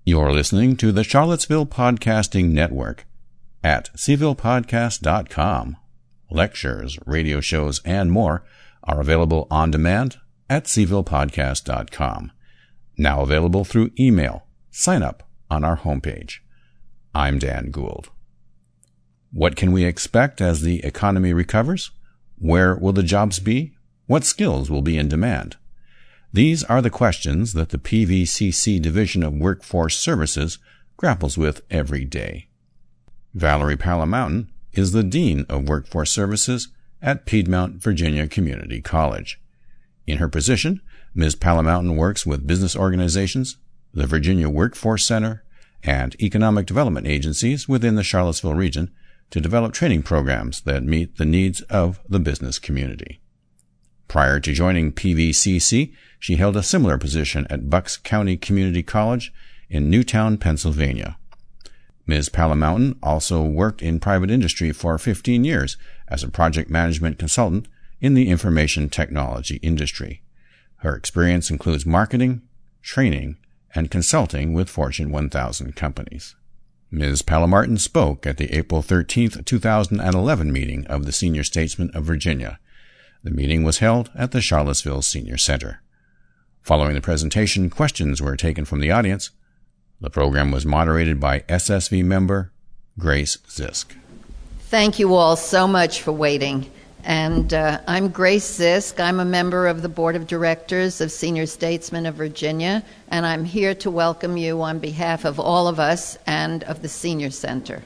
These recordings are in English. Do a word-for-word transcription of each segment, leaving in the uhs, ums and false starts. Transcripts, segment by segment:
You're listening to the Charlottesville Podcasting Network at c ville podcast dot com. Lectures, radio shows, and more are available on demand at c ville podcast dot com. Now available through email. Sign up on our homepage. I'm Dan Gould. What can we expect as the economy recovers? Where will the jobs be? What skills will be in demand? These are the questions that the P V C C Division of Workforce Services grapples with every day. Valerie Palamountain is the Dean of Workforce Services at Piedmont Virginia Community College. In her position, Miz Palamountain works with business organizations, the Virginia Workforce Center, and economic development agencies within the Charlottesville region to develop training programs that meet the needs of the business community. Prior to joining P V C C, she held a similar position at Bucks County Community College in Newtown, Pennsylvania. Miz Palamountain also worked in private industry for fifteen years as a project management consultant in the information technology industry. Her experience includes marketing, training, and consulting with Fortune one thousand companies. Miz Palamountain spoke at the April thirteenth, two thousand eleven meeting of the Senior Statesmen of Virginia. The meeting was held at the Charlottesville Senior Center. Following the presentation, questions were taken from the audience. The program was moderated by S S V member Grace Zisk. Thank you all so much for waiting. And uh, I'm Grace Zisk. I'm a member of the Board of Directors of Senior Statesmen of Virginia, and I'm here to welcome you on behalf of all of us and of the Senior Center.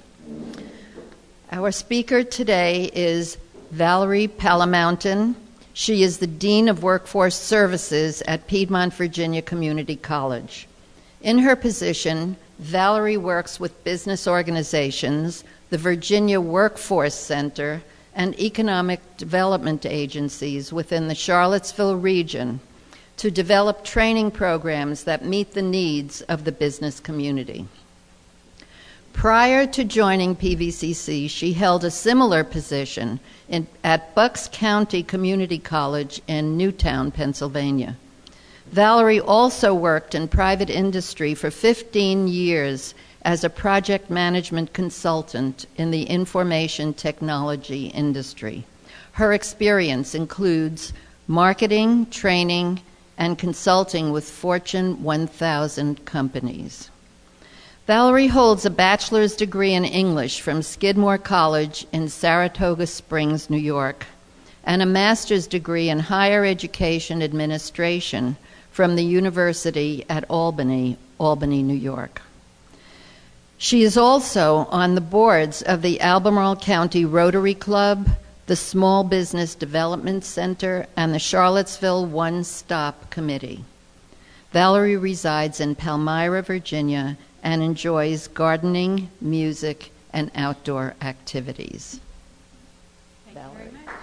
Our speaker today is Valerie Palamountain. She is the Dean of Workforce Services at Piedmont Virginia Community College. In her position, Valerie works with business organizations, the Virginia Workforce Center, and economic development agencies within the Charlottesville region to develop training programs that meet the needs of the business community. Prior to joining P V C C, she held a similar position in, at Bucks County Community College in Newtown, Pennsylvania. Valerie also worked in private industry for fifteen years as a project management consultant in the information technology industry. Her experience includes marketing, training, and consulting with Fortune one thousand companies. Valerie holds a bachelor's degree in English from Skidmore College in Saratoga Springs, New York, and a master's degree in higher education administration from the University at Albany, Albany, New York. She is also on the boards of the Albemarle County Rotary Club, the Small Business Development Center, and the Charlottesville One Stop Committee. Valerie resides in Palmyra, Virginia, and enjoys gardening, music, and outdoor activities. Thank Valerie. you very much.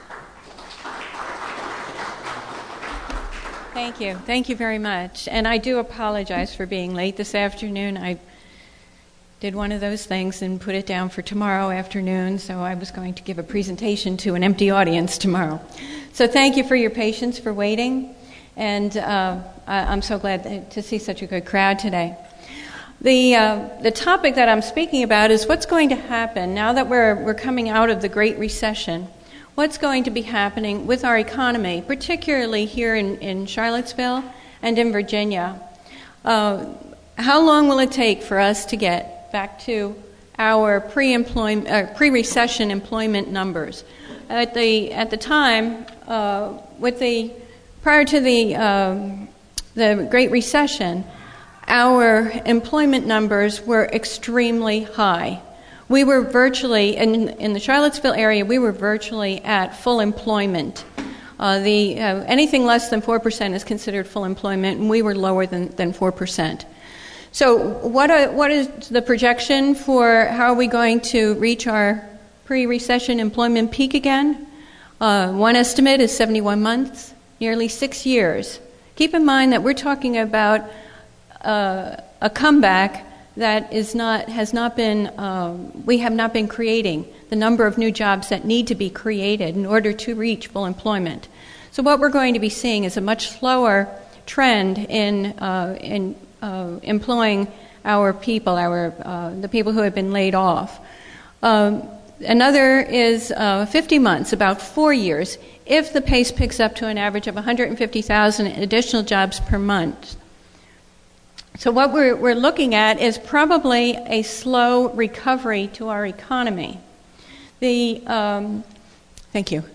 Thank you. Thank you very much. And I do apologize for being late this afternoon. I did one of those things and put it down for tomorrow afternoon, so I was going to give a presentation to an empty audience tomorrow. So thank you for your patience for waiting, and uh, I'm so glad to see such a good crowd today. The uh, the topic that I'm speaking about is what's going to happen now that we're we're coming out of the Great Recession. What's going to be happening with our economy, particularly here in, in Charlottesville and in Virginia? Uh, how long will it take for us to get back to our pre-employment, uh, pre-recession employment numbers? At the at the time, uh, with the prior to the um, the Great Recession, our employment numbers were extremely high. We were virtually, in, in the Charlottesville area, we were virtually at full employment. Uh, the uh, anything less than four percent is considered full employment, and we were lower than, than four percent. So what are, what is the projection for how are we going to reach our pre-recession employment peak again? Uh, one estimate is seventy-one months, nearly six years. Keep in mind that we're talking about uh, a comeback that is not has not been um, we have not been creating the number of new jobs that need to be created in order to reach full employment. So what we're going to be seeing is a much slower trend in uh, in uh, employing our people, our uh, the people who have been laid off. Um, another is uh, fifty months, about four years, if the pace picks up to an average of one hundred fifty thousand additional jobs per month. So what we're, we're looking at is probably a slow recovery to our economy. The um, thank you.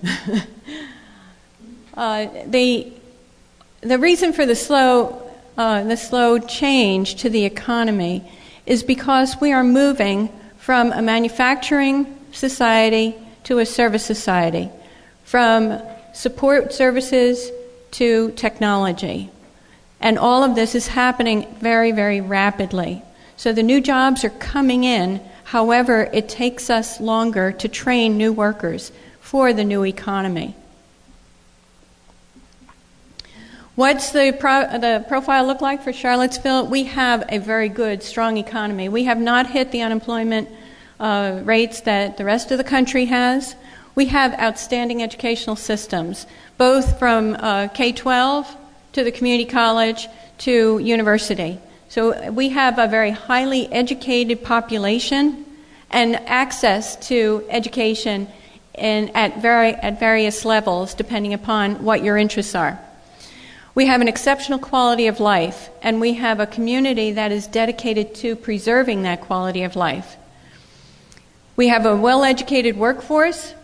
uh, the the reason for the slow uh, the slow change to the economy is because we are moving from a manufacturing society to a service society, from support services to technology. And all of this is happening very, very rapidly. So the new jobs are coming in. However, it takes us longer to train new workers for the new economy. What's the, pro- the profile look like for Charlottesville? We have a very good, strong economy. We have not hit the unemployment uh, rates that the rest of the country has. We have outstanding educational systems, both from uh, K twelve to the community college to university. So we have a very highly educated population and access to education in, at, very, at various levels depending upon what your interests are. We have an exceptional quality of life, and we have a community that is dedicated to preserving that quality of life. We have a well-educated workforce,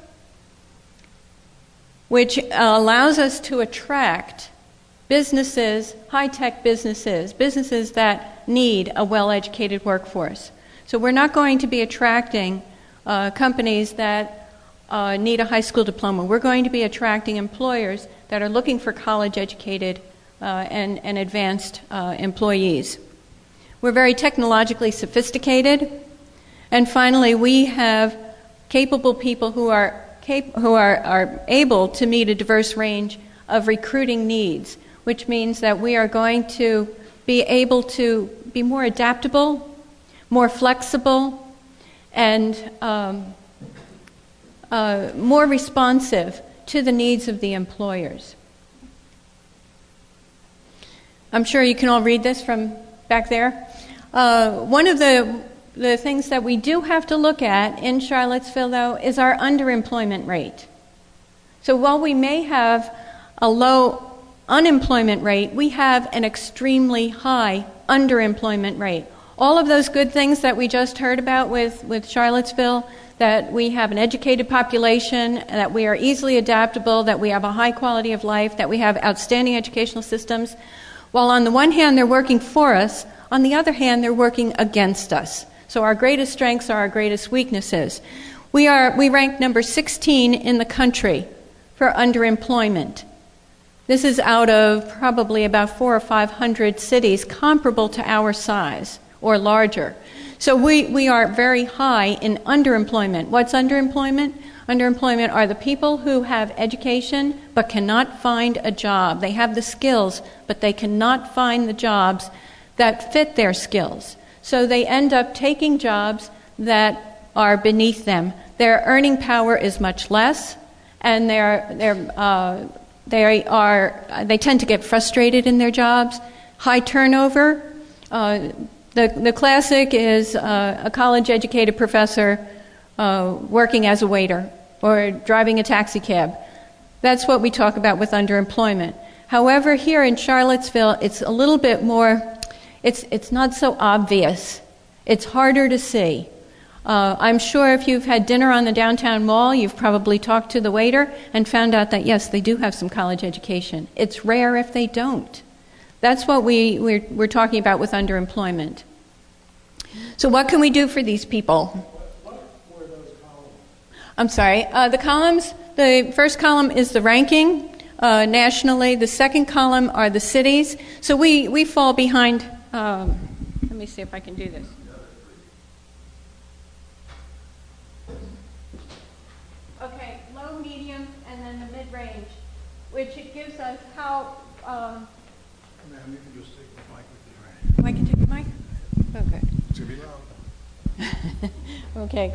which allows us to attract businesses, high-tech businesses, businesses that need a well-educated workforce. So we're not going to be attracting uh, companies that uh, need a high school diploma. We're going to be attracting employers that are looking for college-educated uh, and, and advanced uh, employees. We're very technologically sophisticated. And finally, we have capable people who are cap- who are, are able to meet a diverse range of recruiting needs, which means that we are going to be able to be more adaptable, more flexible, and um, uh, more responsive to the needs of the employers. I'm sure you can all read this from back there. Uh, one of the, the things that we do have to look at in Charlottesville, though, is our underemployment rate. So while we may have a low unemployment rate, we have an extremely high underemployment rate. All of those good things that we just heard about with, with Charlottesville, that we have an educated population, that we are easily adaptable, that we have a high quality of life, that we have outstanding educational systems, while on the one hand they're working for us, on the other hand they're working against us. So our greatest strengths are our greatest weaknesses. We are we rank number sixteen in the country for underemployment. This is out of probably about four or five hundred cities comparable to our size or larger. So we, we are very high in underemployment. What's underemployment? Underemployment are the people who have education but cannot find a job. They have the skills, but they cannot find the jobs that fit their skills. So they end up taking jobs that are beneath them. Their earning power is much less, and they're, they're, uh, they are they tend to get frustrated in their jobs. High turnover. Uh, the the classic is uh, a college-educated professor uh, working as a waiter or driving a taxi cab. That's what we talk about with underemployment. However, here in Charlottesville, it's a little bit more. It's it's not so obvious. It's harder to see. Uh, I'm sure if you've had dinner on the downtown mall, you've probably talked to the waiter and found out that, yes, they do have some college education. It's rare if they don't. That's what we, we're, we're talking about with underemployment. So what can we do for these people? What were those columns? I'm sorry. Uh, the columns, the first column is the ranking uh, nationally. The second column are the cities. So we, we fall behind. Um, let me see if I can do this. Okay, low, medium, and then the mid-range, which it gives us how... Um, Ma'am, you can just take the mic with you, right? I can take the mic? Okay. It's going to be loud. Okay.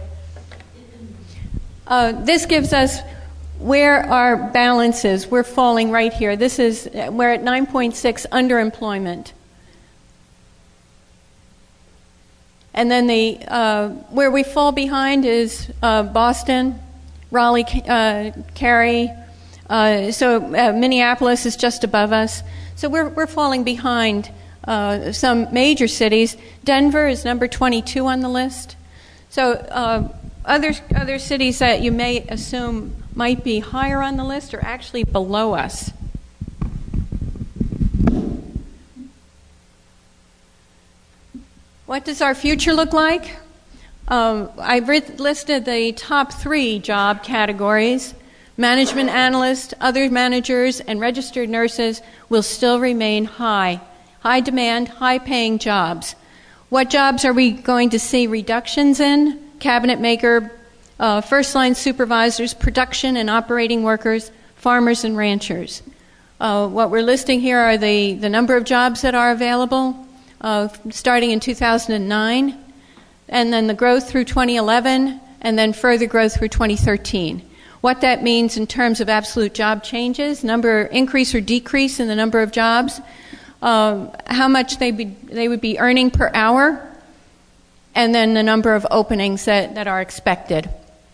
Uh, this gives us where our balance is. We're falling right here. This is, we're at nine point six underemployment. And then the uh, where we fall behind is uh, Boston, Raleigh, uh, Cary. Uh, so uh, Minneapolis is just above us. So we're we're falling behind uh, some major cities. Denver is number twenty-two on the list. So uh, other other cities that you may assume might be higher on the list are actually below us. What does our future look like? Um, I've listed the top three job categories. Management analysts, other managers, and registered nurses will still remain high. High demand, high paying jobs. What jobs are we going to see reductions in? Cabinet maker, uh, first line supervisors, production and operating workers, farmers and ranchers. Uh, what we're listing here are the, the number of jobs that are available. Uh, starting in two thousand nine, and then the growth through twenty eleven, and then further growth through twenty thirteen. What that means in terms of absolute job changes, number increase or decrease in the number of jobs, uh, how much they be, they would be earning per hour, and then the number of openings that, that are expected.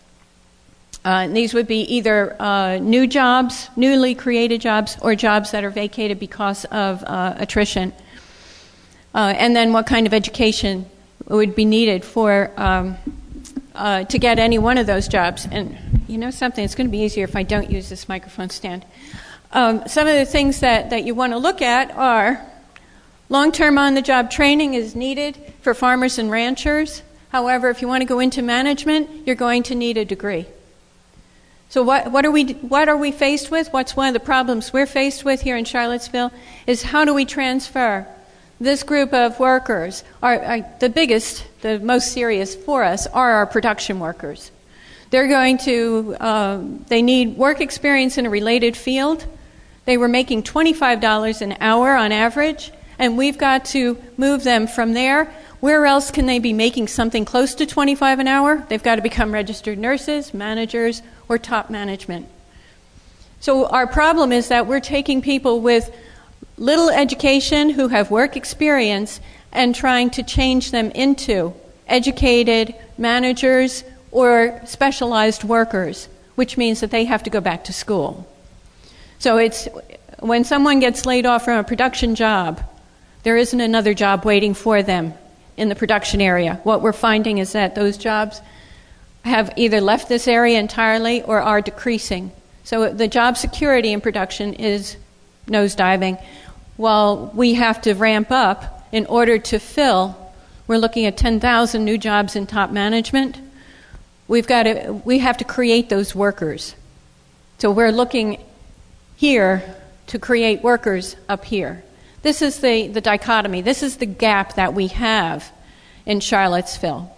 Uh, and these would be either uh, new jobs, newly created jobs, or jobs that are vacated because of uh, attrition. Uh, and then what kind of education would be needed for um, uh, to get any one of those jobs. And you know something, it's going to be easier if I don't use this microphone stand. Um, some of the things that, that you want to look at are long-term on-the-job training is needed for farmers and ranchers. However, if you want to go into management, you're going to need a degree. So what, what are we what are we faced with? What's one of the problems we're faced with here in Charlottesville is how do we transfer this group of workers? Are, are the biggest, the most serious for us are our production workers. They're going to, um, they need work experience in a related field. They were making twenty-five dollars an hour on average, and we've got to move them from there. Where else can they be making something close to twenty-five dollars an hour? They've got to become registered nurses, managers, or top management. So our problem is that we're taking people with little education who have work experience and trying to change them into educated managers or specialized workers, which means that they have to go back to school. So it's when someone gets laid off from a production job, there isn't another job waiting for them in the production area. What we're finding is that those jobs have either left this area entirely or are decreasing. So the job security in production is nosediving. While we have to ramp up in order to fill, we're looking at ten thousand new jobs in top management. We've got to, we have to create those workers. So we're looking here to create workers up here. This is the, the dichotomy. This is the gap that we have in Charlottesville.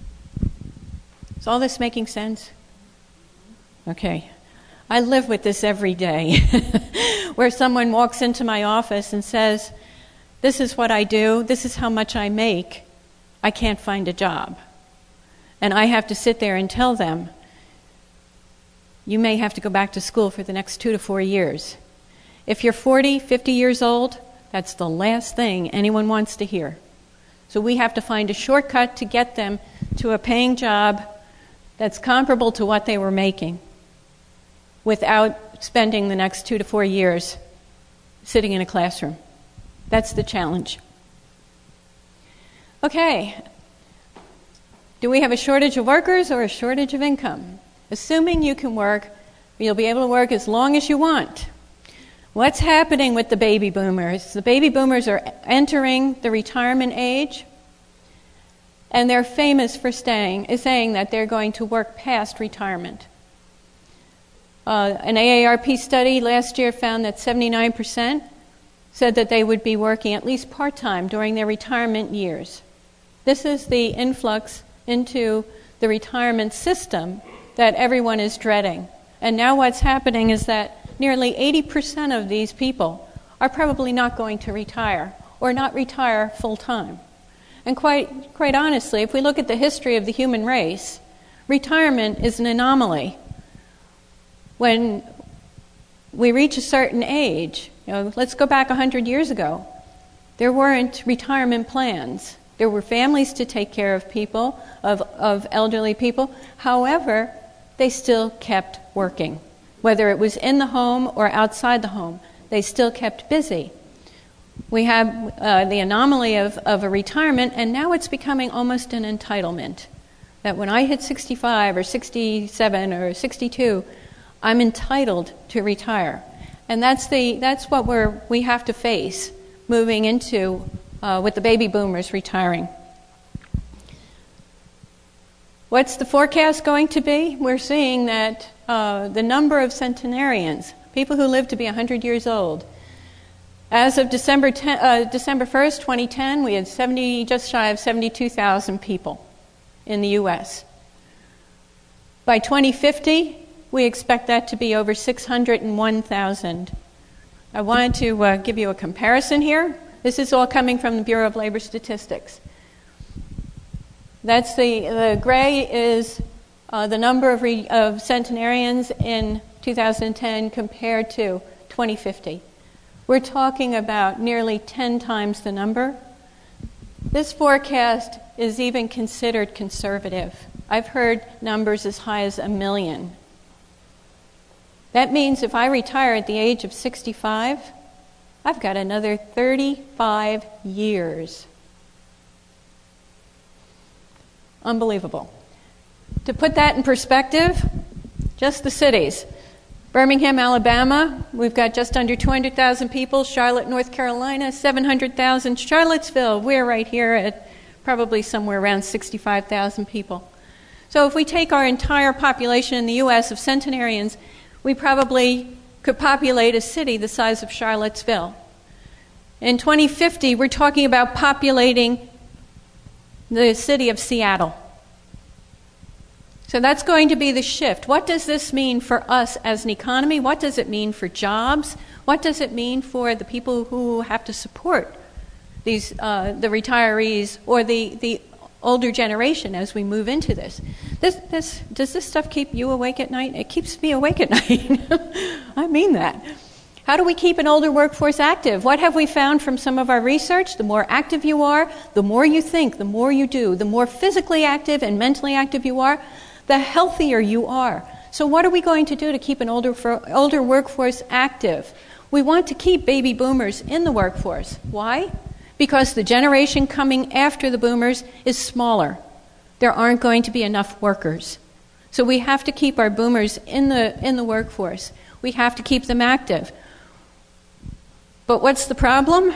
Is all this making sense? Okay. I live with this every day, where someone walks into my office and says, this is what I do, this is how much I make, I can't find a job. And I have to sit there and tell them, you may have to go back to school for the next two to four years. If you're forty, fifty years old, that's the last thing anyone wants to hear. So we have to find a shortcut to get them to a paying job that's comparable to what they were making, without spending the next two to four years sitting in a classroom. That's the challenge. Okay. Do we have a shortage of workers or a shortage of income? Assuming you can work, you'll be able to work as long as you want. What's happening with the baby boomers? The baby boomers are entering the retirement age, and they're famous for staying, saying that they're going to work past retirement. Uh, an A A R P study last year found that seventy-nine percent said that they would be working at least part-time during their retirement years. This is the influx into the retirement system that everyone is dreading. And now what's happening is that nearly eighty percent of these people are probably not going to retire or not retire full-time. And quite, quite honestly, if we look at the history of the human race, retirement is an anomaly. When we reach a certain age, you know, let's go back one hundred years ago, there weren't retirement plans. There were families to take care of people, of, of elderly people. However, they still kept working. Whether it was in the home or outside the home, they still kept busy. We have uh, the anomaly of, of a retirement, and now it's becoming almost an entitlement. That when I hit sixty-five or sixty-seven or sixty-two, I'm entitled to retire. And that's the that's what we're we have to face moving into uh, with the baby boomers retiring. What's the forecast going to be? We're seeing that uh, the number of centenarians, people who live to be one hundred years old, as of December tenth, uh, December first, twenty ten, we had seventy, just shy of seventy-two thousand people in the U S. By twenty fifty, we expect that to be over six hundred one thousand. I wanted to uh, give you a comparison here. This is all coming from the Bureau of Labor Statistics. That's the, the gray is uh, the number of, re, of centenarians in two thousand ten compared to twenty fifty. We're talking about nearly ten times the number. This forecast is even considered conservative. I've heard numbers as high as a million. That means if I retire at the age of sixty-five, I've got another thirty-five years. Unbelievable. To put that in perspective, just the cities. Birmingham, Alabama, we've got just under two hundred thousand people. Charlotte, North Carolina, seven hundred thousand. Charlottesville, we're right here at probably somewhere around sixty-five thousand people. So if we take our entire population in the U S of centenarians, we probably could populate a city the size of Charlottesville. In twenty fifty, we're talking about populating the city of Seattle. So that's going to be the shift. What does this mean for us as an economy? What does it mean for jobs? What does it mean for the people who have to support these, uh, the retirees or the, the older generation as we move into this? This, this? Does this stuff keep you awake at night? It keeps me awake at night. I mean that. How do we keep an older workforce active? What have we found from some of our research? The more active you are, the more you think, the more you do, the more physically active and mentally active you are, the healthier you are. So what are we going to do to keep an older for, older workforce active? We want to keep baby boomers in the workforce. Why? Because the generation coming after the boomers is smaller. There aren't going to be enough workers. So we have to keep our boomers in the in the workforce. We have to keep them active. But what's the problem?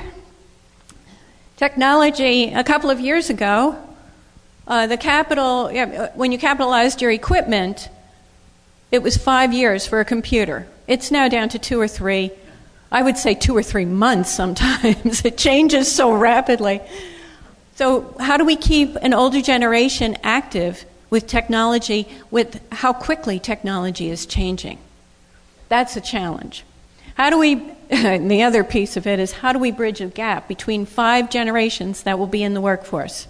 Technology, a couple of years ago, Uh, the capital, when you capitalized your equipment, it was five years for a computer. It's now down to two or three. I would say two or three months sometimes. It changes so rapidly. So how do we keep an older generation active with technology, with how quickly technology is changing? That's a challenge. How do we, and the other piece of it is, how do we bridge a gap between five generations that will be in the workforce?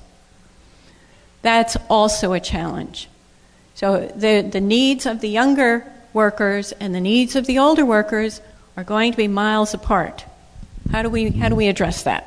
That's also a challenge. So the, the needs of the younger workers and the needs of the older workers are going to be miles apart. How do we, how do we address that?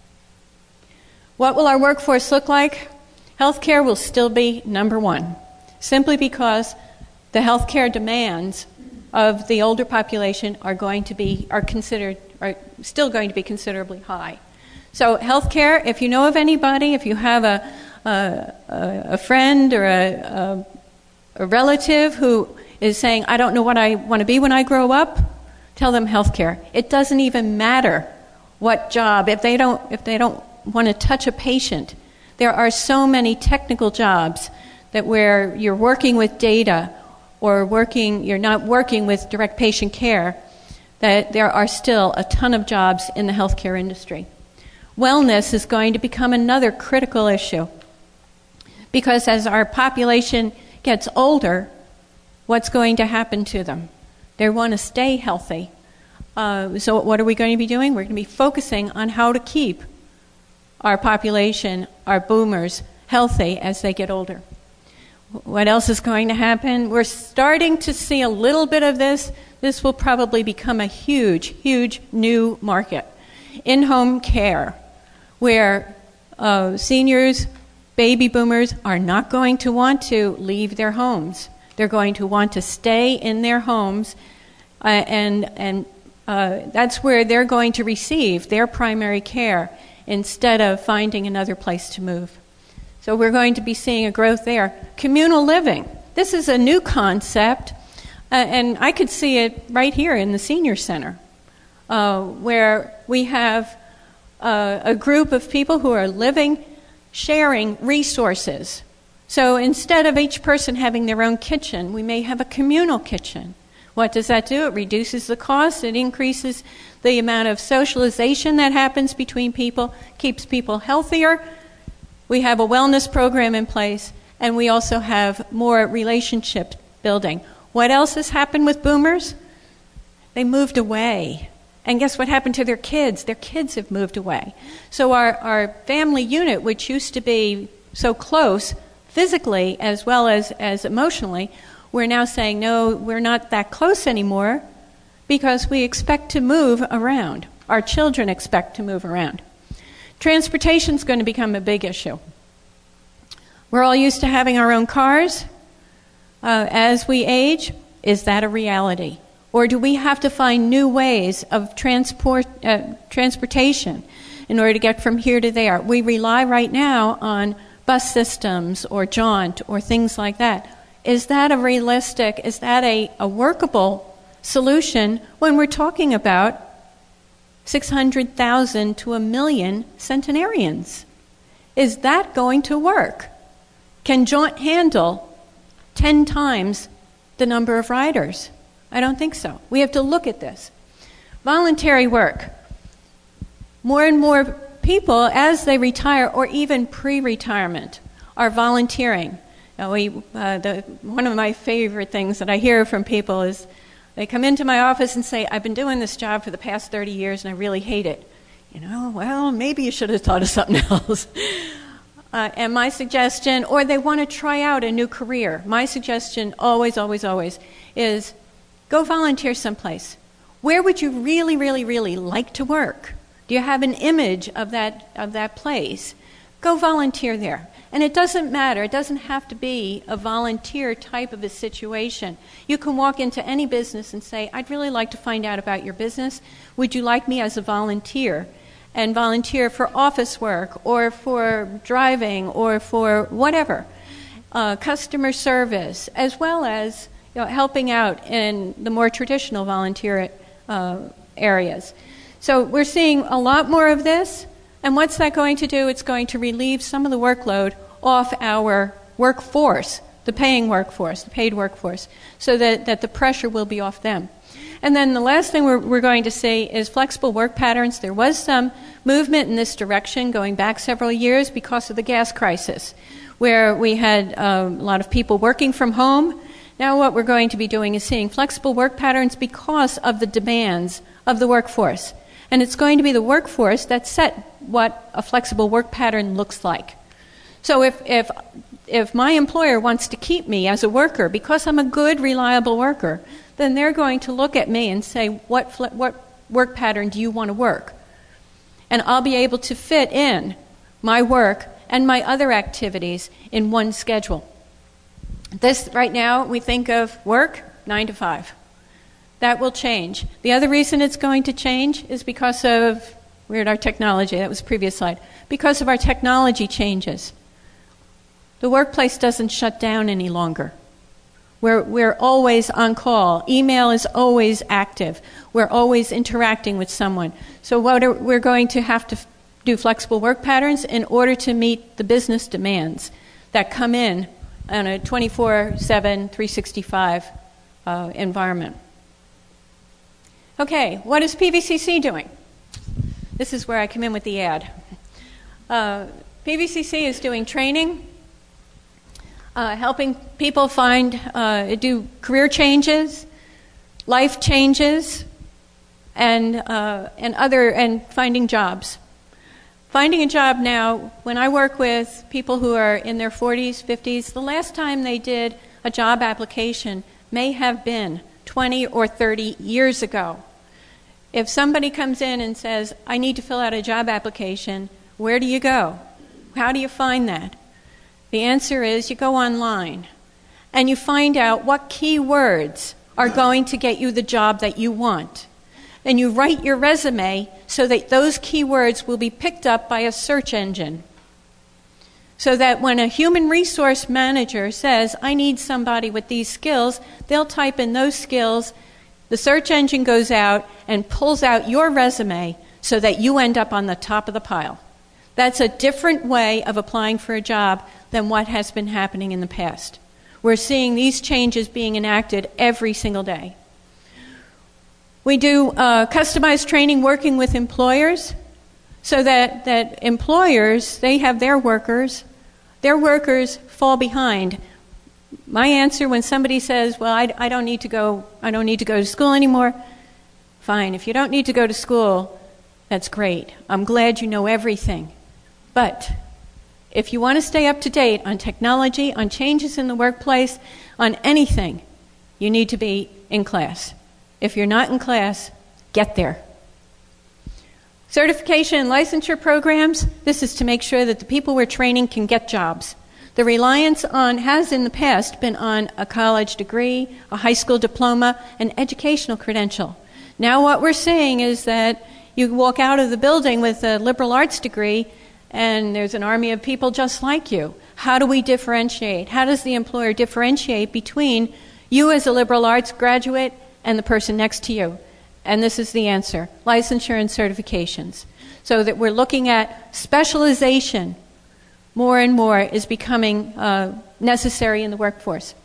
What will our workforce look like? Healthcare will still be number one, simply because the healthcare demands of the older population are going to be, are considered, are still going to be considerably high. So healthcare, if you know of anybody, if you have a A, a, a friend or a, a, a relative who is saying, I don't know what I want to be when I grow up, tell them healthcare. It doesn't even matter what job. If they don't, if they don't want to touch a patient, there are so many technical jobs that where you're working with data or working, you're not working with direct patient care, that there are still a ton of jobs in the healthcare industry. Wellness is going to become another critical issue. Because as our population gets older, what's going to happen to them? They want to stay healthy. Uh, so what are we going to be doing? We're going to be focusing on how to keep our population, our boomers, healthy as they get older. What else is going to happen? We're starting to see a little bit of this. This will probably become a huge, huge new market. In-home care, where uh, seniors, baby boomers, are not going to want to leave their homes. They're going to want to stay in their homes, uh, and and uh, that's where they're going to receive their primary care instead of finding another place to move. So we're going to be seeing a growth there. Communal living. This is a new concept, uh, and I could see it right here in the senior center, uh, where we have uh, a group of people who are living, sharing resources. So instead of each person having their own kitchen, we may have a communal kitchen. What does that do? It reduces the cost. It increases the amount of socialization that happens between people, keeps people healthier. We have a wellness program in place, and we also have more relationship building. What else has happened with boomers? They moved away. And guess what happened to their kids? Their kids have moved away. So our, our family unit, which used to be so close physically as well as, as emotionally, we're now saying, no, we're not that close anymore because we expect to move around. Our children expect to move around. Transportation is going to become a big issue. We're all used to having our own cars. Uh, as we age, is that a reality? Or do we have to find new ways of transport uh, transportation in order to get from here to there? We rely right now on bus systems or jaunt or things like that. Is that a realistic, is that a, a workable solution when we're talking about six hundred thousand to a million centenarians? Is that going to work? Can jaunt handle ten times the number of riders? I don't think so. We have to look at this. Voluntary work. More and more people, as they retire or even pre-retirement, are volunteering. Now we, uh, the, one of my favorite things that I hear from people is they come into my office and say, I've been doing this job for the past thirty years and I really hate it. You know, well, maybe you should have thought of something else. Uh, and my suggestion, or they want to try out a new career, my suggestion always, always, always is go volunteer someplace. Where would you really, really, really like to work? Do you have an image of that of that place? Go volunteer there. And it doesn't matter. It doesn't have to be a volunteer type of a situation. You can walk into any business and say, I'd really like to find out about your business. Would you like me as a volunteer? And volunteer for office work or for driving or for whatever. Uh, customer service, as well as you know, helping out in the more traditional volunteer uh, areas. So we're seeing a lot more of this. And what's that going to do? It's going to relieve some of the workload off our workforce, the paying workforce, the paid workforce, so that, that the pressure will be off them. And then the last thing we're, we're going to see is flexible work patterns. There was some movement in this direction going back several years because of the gas crisis, where we had um, a lot of people working from home. Now what we're going to be doing is seeing flexible work patterns because of the demands of the workforce. And it's going to be the workforce that set what a flexible work pattern looks like. So if, if, if my employer wants to keep me as a worker because I'm a good, reliable worker, then they're going to look at me and say, what, what work pattern do you want to work? And I'll be able to fit in my work and my other activities in one schedule. This, right now, we think of work, nine to five. That will change. The other reason it's going to change is because of, weird, our technology. That was the previous slide. Because of our technology changes. The workplace doesn't shut down any longer. We're, we're always on call. Email is always active. We're always interacting with someone. So what are, we're going to have to f- do flexible work patterns in order to meet the business demands that come in on a twenty-four seven, three sixty-five uh, environment. Okay, what is P V C C doing? This is where I come in with the ad. Uh, P V C C is doing training, uh, helping people find, uh, do career changes, life changes, and uh, and other and finding jobs. Finding a job now, when I work with people who are in their forties, fifties, the last time they did a job application may have been twenty or thirty years ago. If somebody comes in and says, I need to fill out a job application, where do you go? How do you find that? The answer is you go online and you find out what key words are going to get you the job that you want. And you write your resume so that those keywords will be picked up by a search engine. So that when a human resource manager says, I need somebody with these skills, they'll type in those skills, the search engine goes out and pulls out your resume so that you end up on the top of the pile. That's a different way of applying for a job than what has been happening in the past. We're seeing these changes being enacted every single day. We do uh, customized training working with employers so that, that employers, they have their workers, their workers fall behind. My answer when somebody says, well, I, I don't need to go, I don't need to go to school anymore, fine. If you don't need to go to school, that's great. I'm glad you know everything. But if you want to stay up to date on technology, on changes in the workplace, on anything, you need to be in class. If you're not in class, get there. Certification and licensure programs, this is to make sure that the people we're training can get jobs. The reliance on has in the past been on a college degree, a high school diploma, an educational credential. Now what we're saying is that you walk out of the building with a liberal arts degree and there's an army of people just like you. How do we differentiate? How does the employer differentiate between you as a liberal arts graduate and the person next to you? And this is the answer, licensure and certifications. So that we're looking at specialization more and more is becoming uh, necessary in the workforce.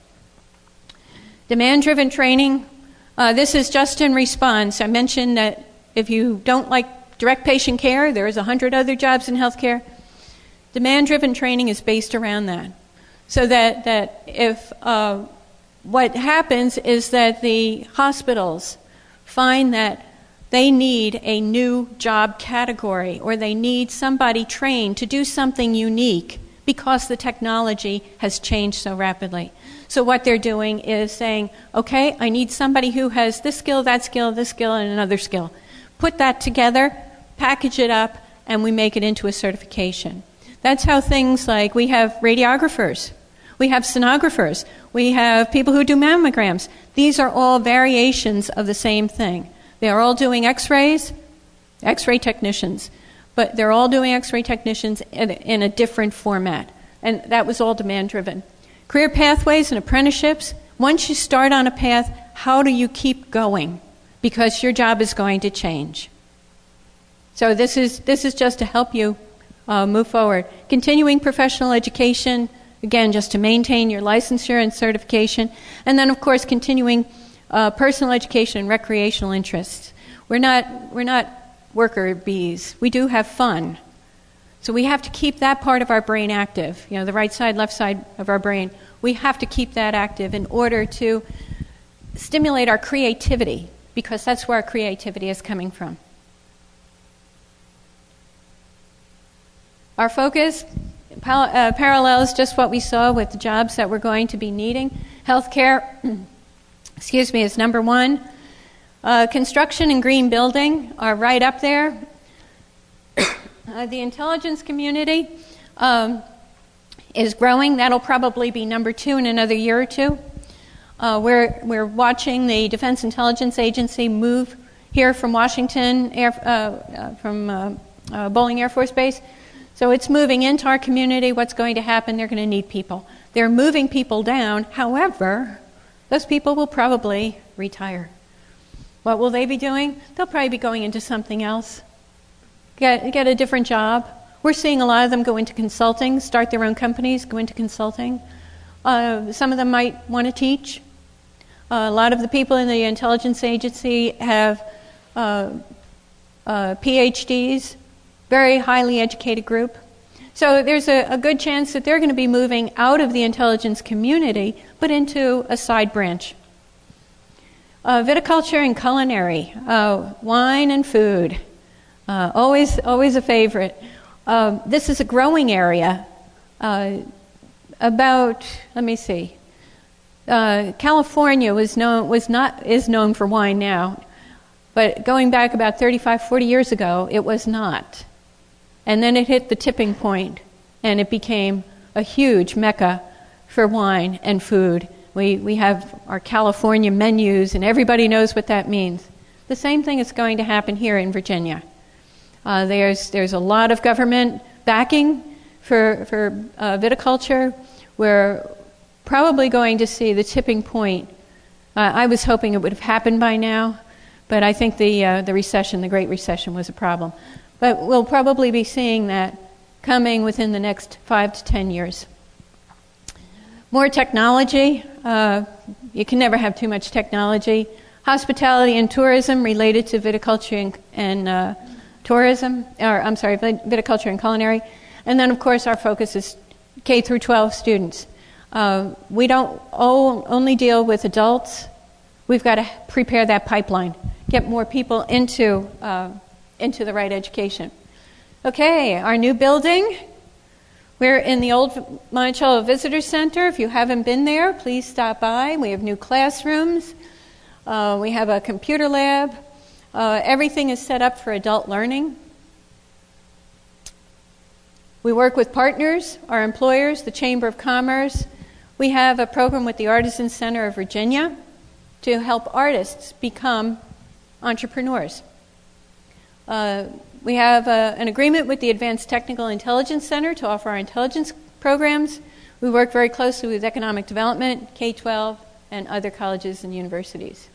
Demand-driven training, uh, this is just in response. I mentioned that if you don't like direct patient care, there's a hundred other jobs in healthcare. Demand-driven training is based around that. So that, that if uh, what happens is that the hospitals find that they need a new job category or they need somebody trained to do something unique because the technology has changed so rapidly. So what they're doing is saying, okay, I need somebody who has this skill, that skill, this skill, and another skill. Put that together, package it up, and we make it into a certification. That's how things like we have radiographers, we have sonographers, we have people who do mammograms. These are all variations of the same thing. They are all doing x-rays, x-ray technicians, but they're all doing x-ray technicians in a, in a different format. And that was all demand-driven. Career pathways and apprenticeships. Once you start on a path, how do you keep going? Because your job is going to change. So this is this is just to help you uh, move forward. Continuing professional education, again, just to maintain your licensure and certification. And then, of course, continuing uh, personal education and recreational interests. We're not we're not worker bees. We do have fun. So we have to keep that part of our brain active. You know, the right side, left side of our brain. We have to keep that active in order to stimulate our creativity, because that's where our creativity is coming from. Our focus pal- uh, parallels just what we saw with the jobs that we're going to be needing. Healthcare, excuse me, is number one. Uh, construction and green building are right up there. Uh, the intelligence community um, is growing. That'll probably be number two in another year or two. Uh, we're we're watching the Defense Intelligence Agency move here from Washington, Air, uh, uh, from uh, uh, Bolling Air Force Base. So it's moving into our community. What's going to happen? They're going to need people. They're moving people down. However, those people will probably retire. What will they be doing? They'll probably be going into something else. Get, get a different job. We're seeing a lot of them go into consulting, start their own companies, go into consulting. Uh, some of them might want to teach. Uh, a lot of the people in the intelligence agency have uh, uh, P H Ds, very highly educated group. So there's a, a good chance that they're going to be moving out of the intelligence community, but into a side branch. Uh, viticulture and culinary, uh, wine and food. Uh, always, always a favorite. Uh, this is a growing area. Uh, about, let me see. Uh, California was known was not is known for wine now, but going back about thirty-five, forty years ago, it was not. And then it hit the tipping point, and it became a huge mecca for wine and food. We we have our California menus, and everybody knows what that means. The same thing is going to happen here in Virginia. Uh, there's there's a lot of government backing for for uh, viticulture. We're probably going to see the tipping point. Uh, I was hoping it would have happened by now, but I think the uh, the recession, the Great Recession, was a problem. But we'll probably be seeing that coming within the next five to ten years. More technology. Uh, you can never have too much technology. Hospitality and tourism related to viticulture and, and uh, tourism, or I'm sorry, viticulture and culinary. And then, of course, our focus is K through twelve students. Uh, we don't o- only deal with adults. We've got to prepare that pipeline, get more people into uh, into the right education. Okay, our new building. We're in the old Monticello Visitor Center. If you haven't been there, please stop by. We have new classrooms. Uh, we have a computer lab. Uh, everything is set up for adult learning. We work with partners, our employers, the Chamber of Commerce. We have a program with the Artisan Center of Virginia to help artists become entrepreneurs. Uh, we have a, an agreement with the Advanced Technical Intelligence Center to offer our intelligence programs. We work very closely with economic development, K twelve, and other colleges and universities.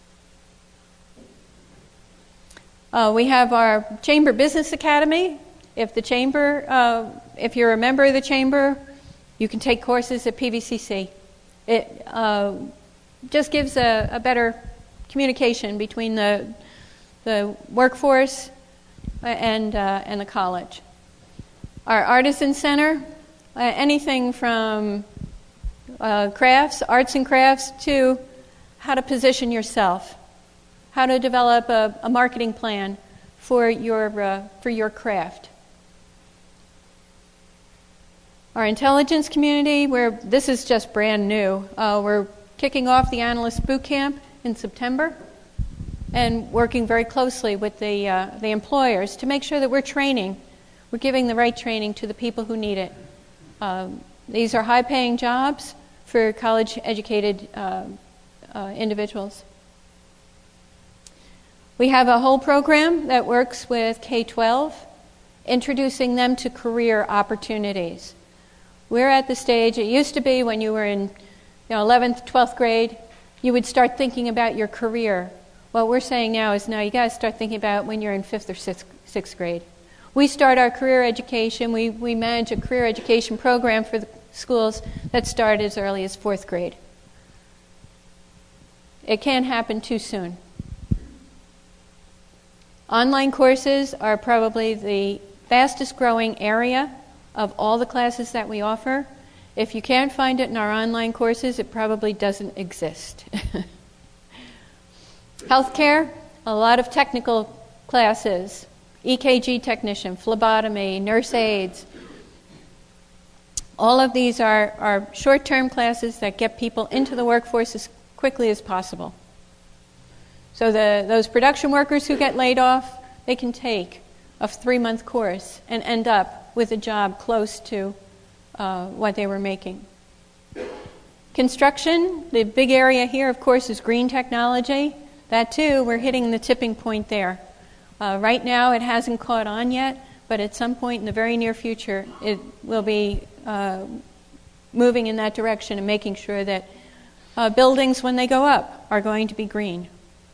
Uh, we have our Chamber Business Academy. If the Chamber, uh, if you're a member of the Chamber, you can take courses at P V C C. It uh, just gives a, a better communication between the the workforce and uh, and the college. Our Artisan Center, uh, anything from uh, crafts, arts and crafts, to how to position yourself, how to develop a, a marketing plan for your uh, for your craft. Our intelligence community, where this is just brand new. Uh, we're kicking off the Analyst Boot Camp in September and working very closely with the uh, the employers to make sure that we're training, we're giving the right training to the people who need it. Um, these are high-paying jobs for college-educated uh, uh, individuals. We have a whole program that works with K twelve, introducing them to career opportunities. We're at the stage, it used to be when you were in you know, eleventh, twelfth grade, you would start thinking about your career. What we're saying now is now you got to start thinking about when you're in fifth or sixth, sixth grade. We start our career education, we, we manage a career education program for the schools that start as early as fourth grade. It can't happen too soon. Online courses are probably the fastest growing area of all the classes that we offer. If you can't find it in our online courses, it probably doesn't exist. Healthcare, a lot of technical classes, E K G technician, phlebotomy, nurse aides. All of these are, are short-term classes that get people into the workforce as quickly as possible. So the, those production workers who get laid off, they can take a three-month course and end up with a job close to uh, what they were making. Construction, the big area here, of course, is green technology. That, too, we're hitting the tipping point there. Uh, right now, it hasn't caught on yet, but at some point in the very near future, it will be uh, moving in that direction and making sure that uh, buildings, when they go up, are going to be green.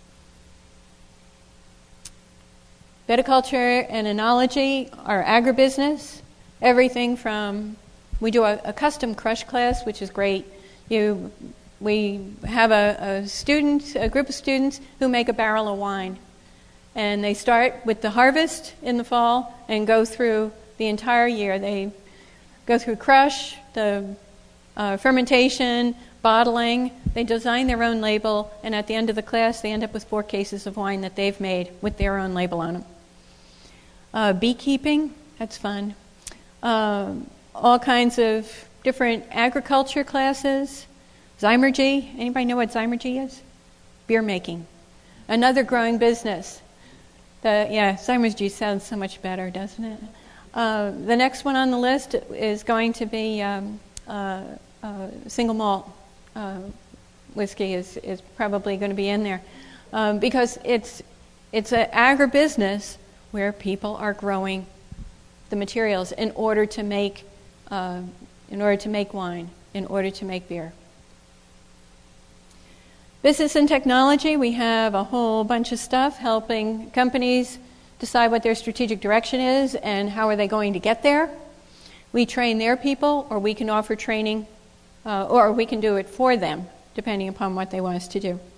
Viticulture and enology are agribusiness. Everything from, we do a, a custom crush class, which is great. You, we have a, a student, a group of students who make a barrel of wine. And they start with the harvest in the fall and go through the entire year. They go through crush, the uh, fermentation, bottling. They design their own label, and at the end of the class, they end up with four cases of wine that they've made with their own label on them. Uh, beekeeping, that's fun. Um, all kinds of different agriculture classes. Zymergy, anybody know what Zymergy is? Beer making. Another growing business. The, yeah, Zymergy sounds so much better, doesn't it? Uh, the next one on the list is going to be um, uh, uh, single malt uh, whiskey is, is probably going to be in there um, because it's it's an agribusiness where people are growing the materials in order to make uh, in order to make wine, in order to make beer. Business and technology, we have a whole bunch of stuff helping companies decide what their strategic direction is and how are they going to get there. We train their people, or we can offer training, uh, or we can do it for them, depending upon what they want us to do.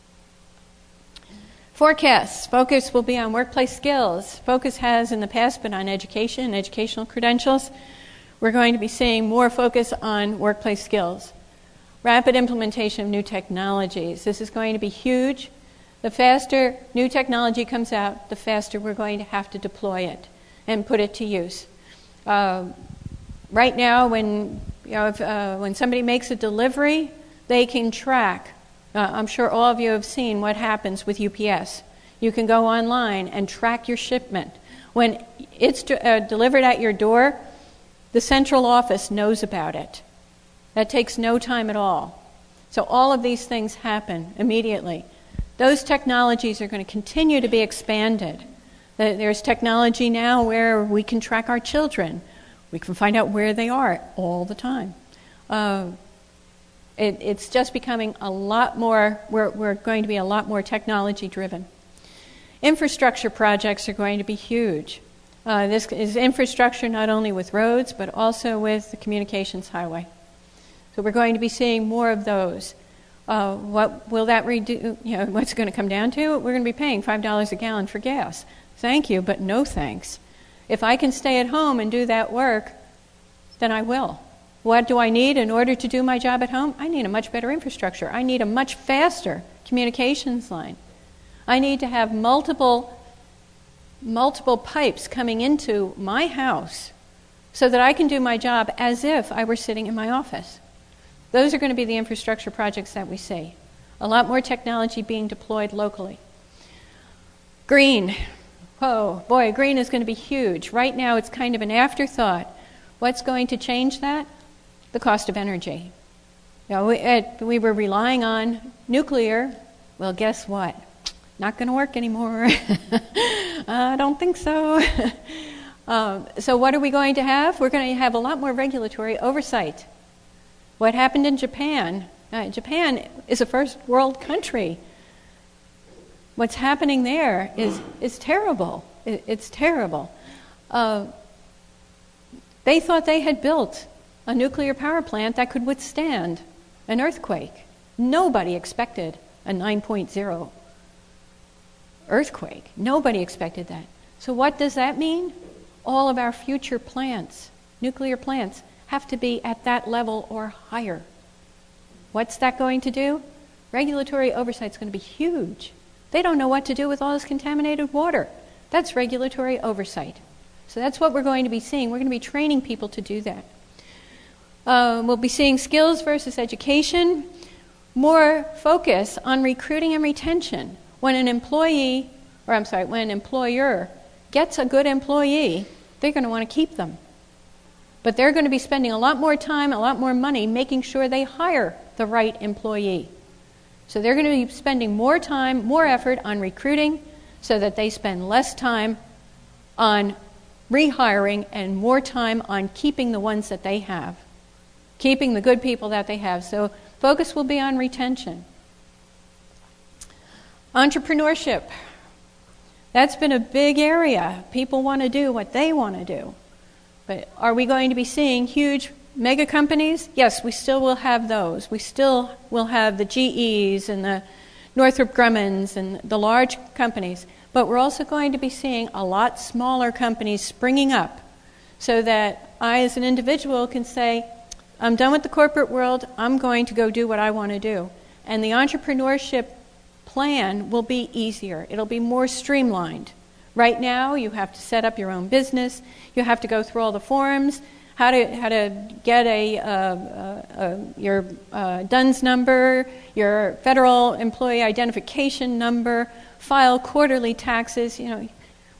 Forecasts. Focus will be on workplace skills. Focus has in the past been on education and educational credentials. We're going to be seeing more focus on workplace skills. Rapid implementation of new technologies. This is going to be huge. The faster new technology comes out, the faster we're going to have to deploy it and put it to use. Uh, right now, when you know, if, uh, when somebody makes a delivery, they can track. Uh, I'm sure all of you have seen what happens with U P S. You can go online and track your shipment. When it's de- uh, delivered at your door, the central office knows about it. That takes no time at all. So all of these things happen immediately. Those technologies are going to continue to be expanded. There's technology now where we can track our children. We can find out where they are all the time. Uh, it, it's just becoming a lot more, we're, we're going to be a lot more technology driven. Infrastructure projects are going to be huge. Uh, this is infrastructure not only with roads, but also with the communications highway. So we're going to be seeing more of those. Uh, what will that redo? You know, what's it going to come down to? We're going to be paying five dollars a gallon for gas. Thank you, but no thanks. If I can stay at home and do that work, then I will. What do I need in order to do my job at home? I need a much better infrastructure. I need a much faster communications line. I need to have multiple, multiple pipes coming into my house so that I can do my job as if I were sitting in my office. Those are going to be the infrastructure projects that we see. A lot more technology being deployed locally. Green. Oh, boy, green is going to be huge. Right now it's kind of an afterthought. What's going to change that? The cost of energy. You know, we, it, we were relying on nuclear. Well, guess what? Not going to work anymore. I don't think so. um, so what are we going to have? We're going to have a lot more regulatory oversight. What happened in Japan? Uh, Japan is a first world country. What's happening there is, is terrible. It, it's terrible. Uh, they thought they had built a nuclear power plant that could withstand an earthquake. Nobody expected a nine point oh earthquake. Nobody expected that. So what does that mean? All of our future plants, nuclear plants, have to be at that level or higher. What's that going to do? Regulatory oversight is going to be huge. They don't know what to do with all this contaminated water. That's regulatory oversight. So that's what we're going to be seeing. We're going to be training people to do that. Uh, we'll be seeing skills versus education, more focus on recruiting and retention. When an employee, or I'm sorry, when an employer gets a good employee, they're going to want to keep them. But they're going to be spending a lot more time, a lot more money making sure they hire the right employee. So they're going to be spending more time, more effort on recruiting so that they spend less time on rehiring and more time on keeping the ones that they have, keeping the good people that they have. So focus will be on retention. Entrepreneurship. That's been a big area. People want to do what they want to do. But are we going to be seeing huge mega companies? Yes, we still will have those. We still will have the G Es and the Northrop Grummons and the large companies. But we're also going to be seeing a lot smaller companies springing up so that I as an individual can say, I'm done with the corporate world, I'm going to go do what I want to do. And the entrepreneurship plan will be easier. It'll be more streamlined. Right now, you have to set up your own business. You have to go through all the forms, how to how to get a, uh, uh, your uh, D U N S number, your federal employee identification number, file quarterly taxes. You know,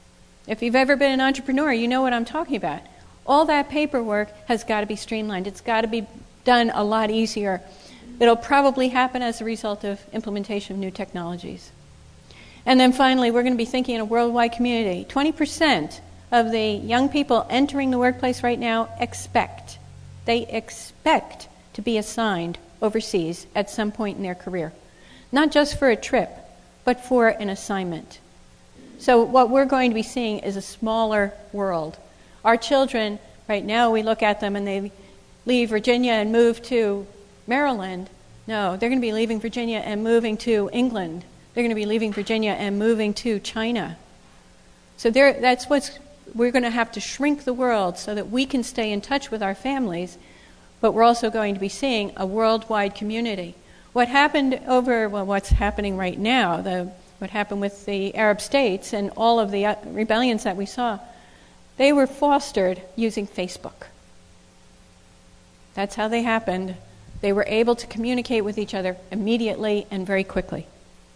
If you've ever been an entrepreneur, you know what I'm talking about. All that paperwork has got to be streamlined. It's got to be done a lot easier. It'll probably happen as a result of implementation of new technologies. And then finally, we're going to be thinking in a worldwide community. twenty percent of the young people entering the workplace right now expect, they expect to be assigned overseas at some point in their career. Not just for a trip, but for an assignment. So what we're going to be seeing is a smaller world. Our children, right now, we look at them and they leave Virginia and move to Maryland. No, they're going to be leaving Virginia and moving to England. They're going to be leaving Virginia and moving to China. So there, that's what's, we're going to have to shrink the world so that we can stay in touch with our families, but we're also going to be seeing a worldwide community. What happened over, well, what's happening right now, the, what happened with the Arab states and all of the uh, rebellions that we saw, they were fostered using Facebook. That's how they happened. They were able to communicate with each other immediately and very quickly.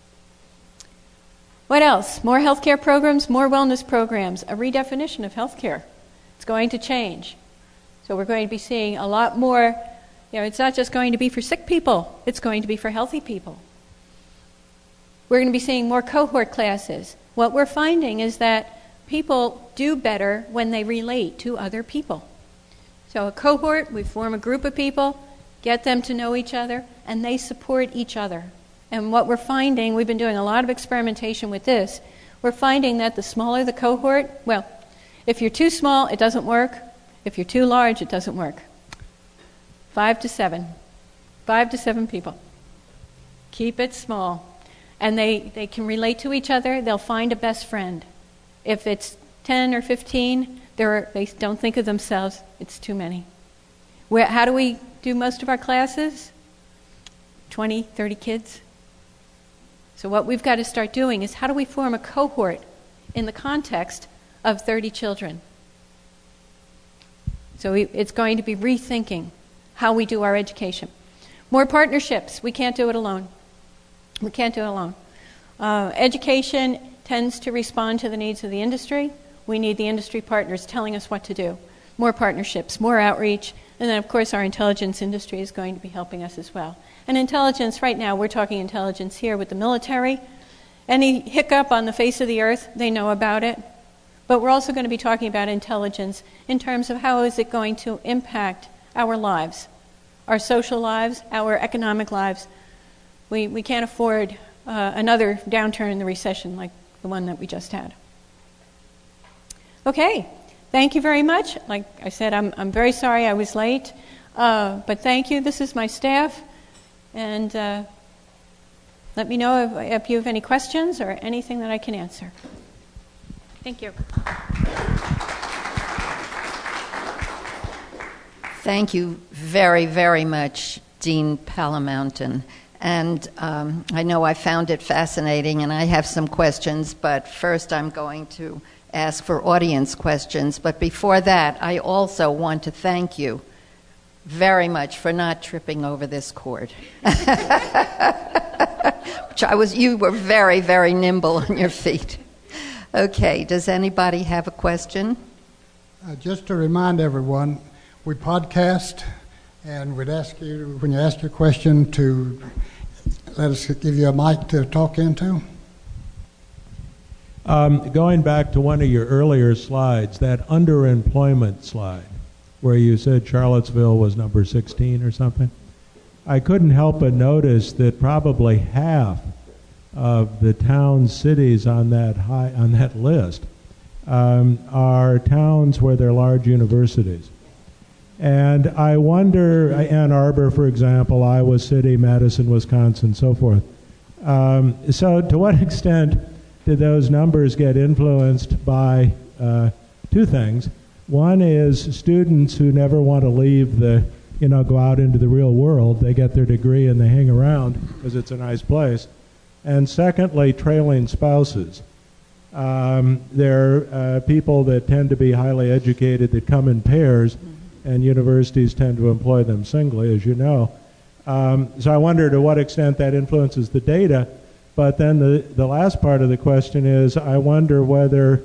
What else? More healthcare programs, more wellness programs, a redefinition of healthcare. It's going to change. So we're going to be seeing a lot more, you know, it's not just going to be for sick people, it's going to be for healthy people. We're going to be seeing more cohort classes. What we're finding is that people do better when they relate to other people. So a cohort, we form a group of people, get them to know each other, and they support each other. And what we're finding, we've been doing a lot of experimentation with this, we're finding that the smaller the cohort, well, if you're too small, it doesn't work. If you're too large, it doesn't work. Five to seven. Five to seven people. Keep it small. And they, they can relate to each other. They'll find a best friend. If it's ten or fifteen, they're, they don't think of themselves. It's too many. Where, how do we do most of our classes? twenty, thirty kids. So what we've got to start doing is how do we form a cohort in the context of thirty children? So we, it's going to be rethinking how we do our education. More partnerships. We can't do it alone. We can't do it alone. Uh, education tends to respond to the needs of the industry. We need the industry partners telling us what to do. More partnerships, more outreach, and then of course our intelligence industry is going to be helping us as well. And intelligence, right now we're talking intelligence here with the military. Any hiccup on the face of the earth, they know about it. But we're also going to be talking about intelligence in terms of how is it going to impact our lives, our social lives, our economic lives. We, we can't afford uh, another downturn in the recession like the one that we just had. Okay, thank you very much. Like I said, I'm, I'm very sorry I was late, uh, but thank you. This is my staff, and uh, let me know if, if you have any questions or anything that I can answer. Thank you. Thank you very, very much, Dean Palamountain. And um, I know I found it fascinating, and I have some questions, but first I'm going to ask for audience questions. But before that, I also want to thank you very much for not tripping over this cord. Which I was, you were very, very nimble on your feet. Okay, does anybody have a question? Uh, just to remind everyone, we podcast, and we'd ask you, when you ask your question, to let us give you a mic to talk into. Um, going back to one of your earlier slides, that underemployment slide, where you said Charlottesville was number sixteen or something, I couldn't help but notice that probably half of the towns, cities on that high on that list um, are towns where there are large universities. And I wonder, Ann Arbor, for example, Iowa City, Madison, Wisconsin, so forth. Um, so to what extent did those numbers get influenced by uh, two things? One is students who never want to leave the, you know, go out into the real world. They get their degree and they hang around because it's a nice place. And secondly, trailing spouses. Um, there are uh, people that tend to be highly educated that come in pairs, and universities tend to employ them singly, as you know. Um, so I wonder to what extent that influences the data. But then the, the last part of the question is, I wonder whether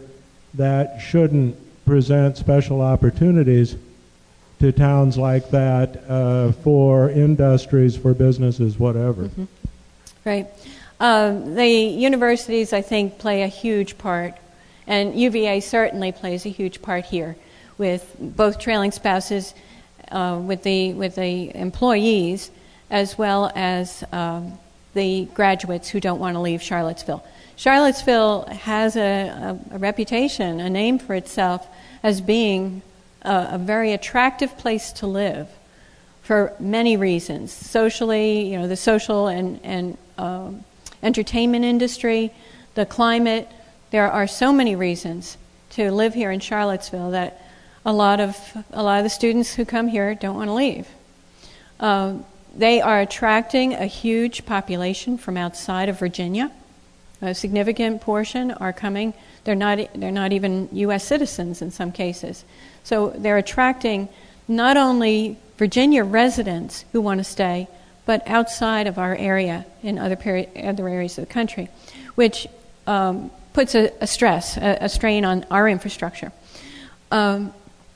that shouldn't present special opportunities to towns like that uh, for industries, for businesses, whatever. Mm-hmm. Right. Um, the universities, I think, play a huge part, and U V A certainly plays a huge part here, with both trailing spouses, uh, with the with the employees, as well as um, the graduates who don't want to leave Charlottesville. Charlottesville has a, a, a reputation, a name for itself as being a, a very attractive place to live for many reasons. Socially, you know, the social and, and um, entertainment industry, the climate. There are so many reasons to live here in Charlottesville that a lot of a lot of the students who come here don't want to leave. Um, they are attracting a huge population from outside of Virginia. A significant portion are coming. They're not they're not even U S citizens in some cases. So they're attracting not only Virginia residents who want to stay, but outside of our area in other peri- other areas of the country, which um, puts a, a stress, a, a strain on our infrastructure. Um,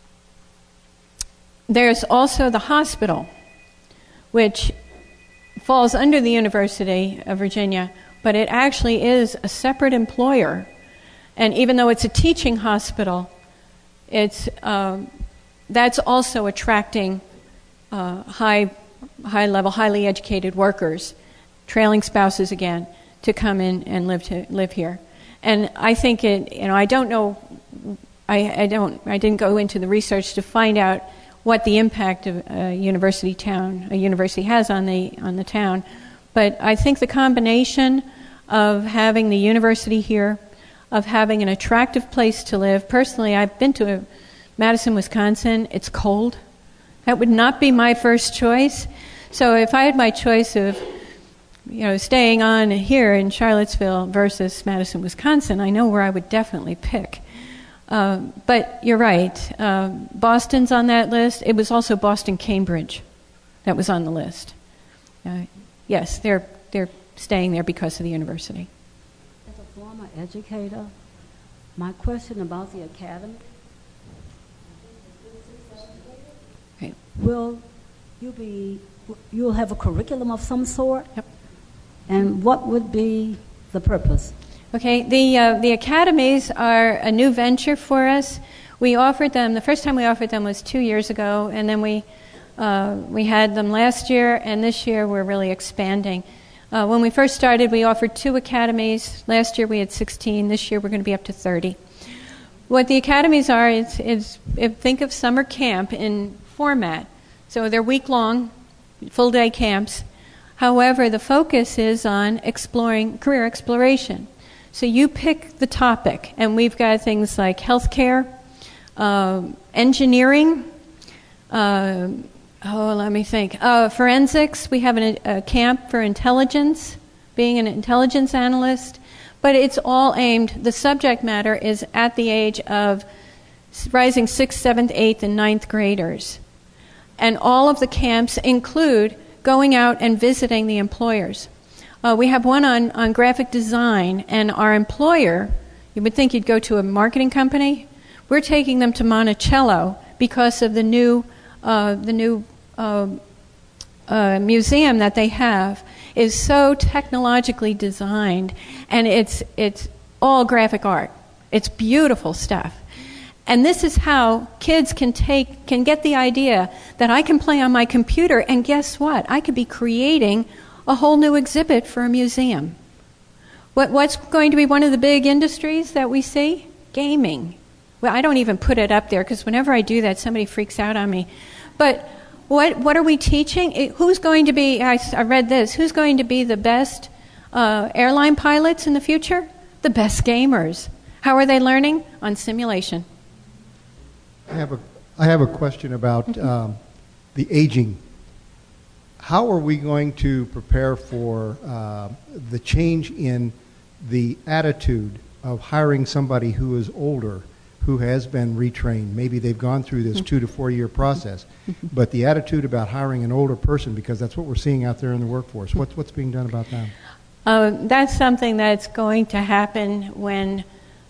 there's also the hospital, which falls under the University of Virginia, but it actually is a separate employer. And even though it's a teaching hospital, it's um, that's also attracting uh, high, high-level, highly educated workers, trailing spouses again, to come in and live to live here. And I think it. You know, I don't know. I, I don't. I didn't go into the research to find out what the impact of a university town, a university has on the on the town. But I think the combination of having the university here, of having an attractive place to live. Personally, I've been to Madison, Wisconsin. It's cold. That would not be my first choice. So if I had my choice of, you know, staying on here in Charlottesville versus Madison, Wisconsin, I know where I would definitely pick. Uh, but you're right. Uh, Boston's on that list. It was also Boston, Cambridge that was on the list. Uh, yes, they're they're staying there because of the university. As a former educator, my question about the academy, Okay. will you be, you'll have a curriculum of some sort? Yep. And what would be the purpose? Okay, the uh, the academies are a new venture for us. We offered them, the first time we offered them was two years ago, and then we uh, we had them last year, and this year we're really expanding. Uh, when we first started, we offered two academies. Last year we had sixteen. This year we're going to be up to thirty. What the academies are is, is if, think of summer camp in format. So they're week-long, full-day camps. However, the focus is on exploring, career exploration. So you pick the topic, and we've got things like healthcare, um, engineering, uh, oh, let me think, uh, forensics. We have an, a camp for intelligence, being an intelligence analyst, but it's all aimed, the subject matter is at the age of rising sixth, seventh, eighth, and ninth graders. And all of the camps include going out and visiting the employers. Uh, we have one on, on graphic design, and our employer, you would think you'd go to a marketing company. We're taking them to Monticello because of the new uh, the new uh, uh, museum that they have is so technologically designed, and it's it's all graphic art. It's beautiful stuff. And this is how kids can take can get the idea that I can play on my computer, and guess what? I could be creating a whole new exhibit for a museum. What, what's going to be one of the big industries that we see? Gaming. Well, I don't even put it up there because whenever I do that, somebody freaks out on me. But what what are we teaching? It, who's going to be, I, I read this, who's going to be the best uh, airline pilots in the future? The best gamers. How are they learning? On simulation. I have a, I have a question about um, the aging. How are we going to prepare for uh, the change in the attitude of hiring somebody who is older, who has been retrained? Maybe they've gone through this two to four year process, but the attitude about hiring an older person, because that's what we're seeing out there in the workforce. What's, what's being done about that? Uh, that's something that's going to happen when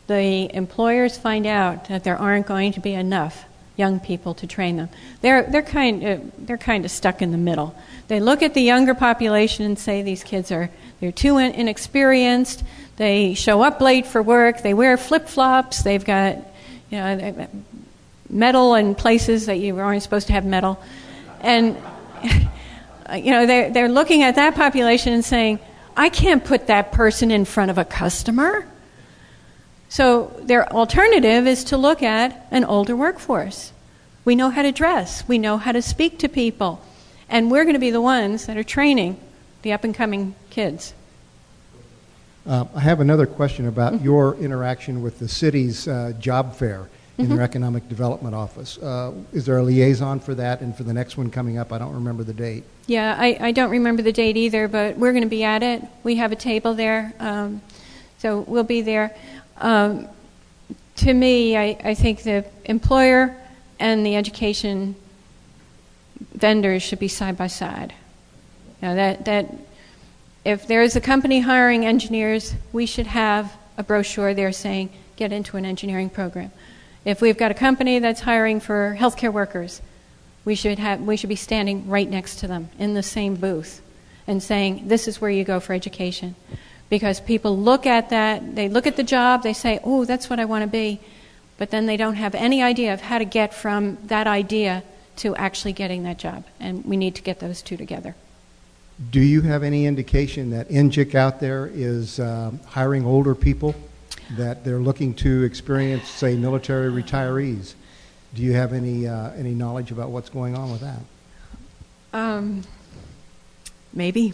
the employers find out that there aren't going to be enough young people to train them, they're they're kind of, they're kind of stuck in the middle. They look at the younger population and say these kids are they're too in- inexperienced. They show up late for work. They wear flip-flops. They've got, you know, metal in places that you aren't supposed to have metal, and you know they're they're looking at that population and saying, I can't put that person in front of a customer. So their alternative is to look at an older workforce. We know how to dress. We know how to speak to people. And we're going to be the ones that are training the up-and-coming kids. Uh, I have another question about mm-hmm. your interaction with the city's uh, job fair in mm-hmm. their economic development office. Uh, is there a liaison for that? And for the next one coming up, I don't remember the date. Yeah, I, I don't remember the date either, but we're going to be at it. We have a table there, um, so we'll be there. Um, to me, I, I think the employer and the education vendors should be side by side. Now that that if there is a company hiring engineers, we should have a brochure there saying, get into an engineering program. If we've got a company that's hiring for healthcare workers, we should have we should be standing right next to them in the same booth and saying, this is where you go for education. Because people look at that, they look at the job, they say, oh, that's what I want to be, but then they don't have any idea of how to get from that idea to actually getting that job. And we need to get those two together. Do you have any indication that N G I C out there is um, hiring older people, that they're looking to experience, say, military retirees? Do you have any uh, any knowledge about what's going on with that? Um, maybe.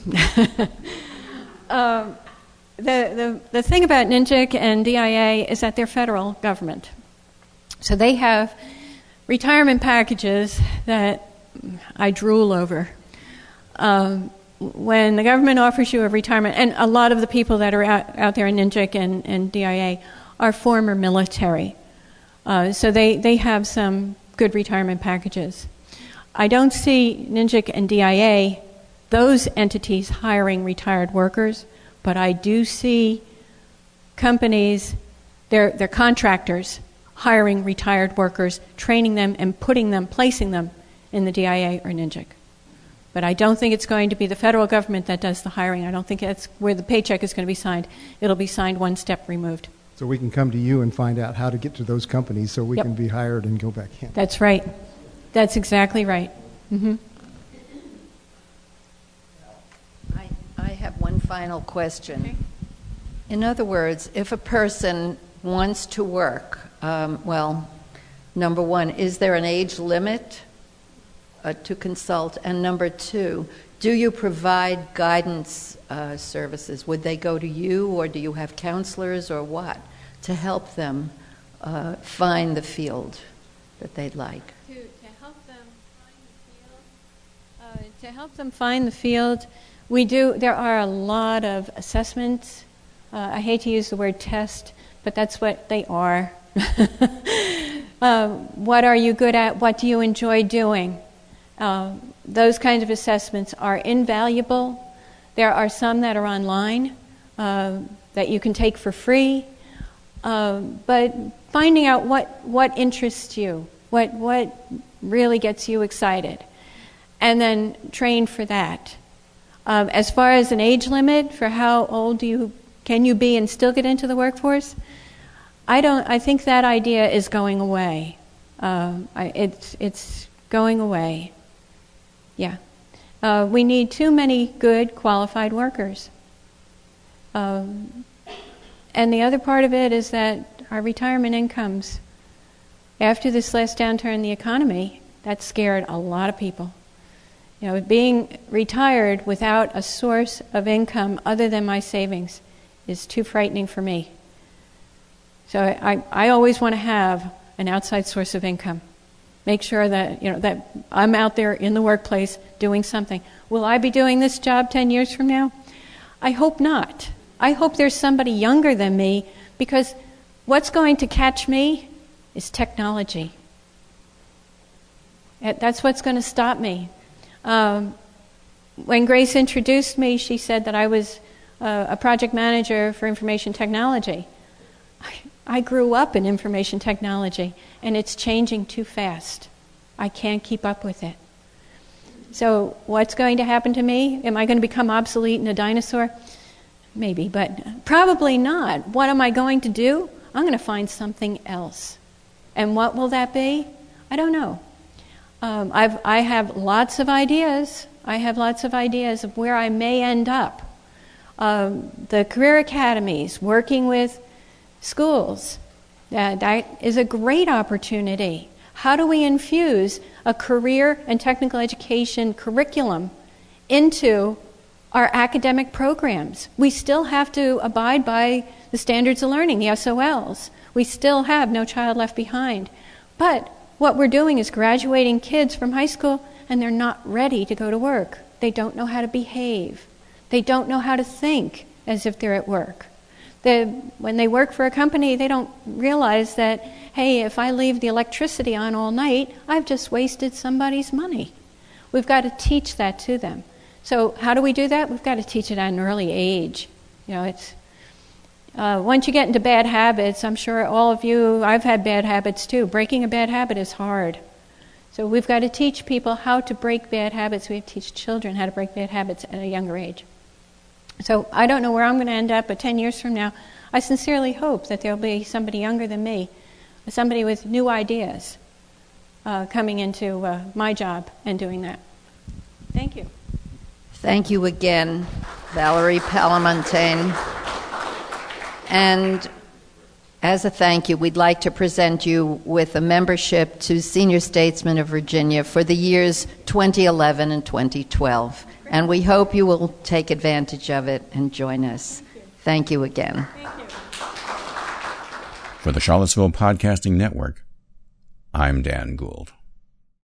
um, the, the the thing about N G I C and D I A is that they're federal government. So they have retirement packages that I drool over. Um, when the government offers you a retirement, and a lot of the people that are out, out there in N G I C and, and D I A are former military. Uh, so they, they have some good retirement packages. I don't see N G I C and D I A, those entities, hiring retired workers, but I do see companies, they're, they're contractors, hiring retired workers, training them and putting them, placing them in the D I A or N G I C. But I don't think it's going to be the federal government that does the hiring. I don't think that's where the paycheck is going to be signed. It'll be signed one step removed. So we can come to you and find out how to get to those companies so we yep. can be hired and go back in. That's right. That's exactly right. Mm-hmm. I, I have one final question. Okay. In other words, if a person wants to work, um, well, number one, is there an age limit uh, to consult? And number two, do you provide guidance uh, services? Would they go to you, or do you have counselors, or what, to help them uh, find the field that they'd like? To, to help them find the field, uh, to help them find the field, we do. There are a lot of assessments. Uh, I hate to use the word test, but that's what they are. uh, what are you good at? What do you enjoy doing? Uh, those kinds of assessments are invaluable. There are some that are online uh, that you can take for free. Uh, but finding out what, what interests you, what what really gets you excited, and then train for that. Um, as far as an age limit for how old do you can you be and still get into the workforce, I don't. I think that idea is going away. Uh, I, it's it's going away. Yeah. Uh, we need too many good, qualified workers. Um, and the other part of it is that our retirement incomes, after this last downturn in the economy, that scared a lot of people. You know, being retired without a source of income other than my savings is too frightening for me. So I, I always want to have an outside source of income. Make sure that, you know, that I'm out there in the workplace doing something. Will I be doing this job ten years from now? I hope not. I hope there's somebody younger than me, because what's going to catch me is technology. That's what's going to stop me. Um, when Grace introduced me, she said that I was uh, a project manager for information technology. I, I grew up in information technology, and it's changing too fast. I can't keep up with it. So what's going to happen to me? Am I going to become obsolete and a dinosaur? Maybe, but probably not. What am I going to do? I'm going to find something else. And what will that be? I don't know. Um, I've, I have lots of ideas. I have lots of ideas of where I may end up. Um, the career academies, working with schools, uh, that is a great opportunity. How do we infuse a career and technical education curriculum into our academic programs? We still have to abide by the standards of learning, the S O Ls. We still have No Child Left Behind. But what we're doing is graduating kids from high school, and they're not ready to go to work. They don't know how to behave. They don't know how to think as if they're at work. They, when they work for a company, they don't realize that, hey, if I leave the electricity on all night, I've just wasted somebody's money. We've got to teach that to them. So how do we do that? We've got to teach it at an early age. You know, it's uh, once you get into bad habits, I'm sure all of you, I've had bad habits too. Breaking a bad habit is hard. So we've got to teach people how to break bad habits. We have to teach children how to break bad habits at a younger age. So I don't know where I'm going to end up, but ten years from now, I sincerely hope that there'll be somebody younger than me, somebody with new ideas uh, coming into uh, my job and doing that. Thank you. Thank you again, Valerie Palamontagne. And as a thank you, we'd like to present you with a membership to Senior Statesmen of Virginia for the years twenty eleven and twenty twelve. And we hope you will take advantage of it and join us. Thank you again. Thank you. For the Charlottesville Podcasting Network, I'm Dan Gould.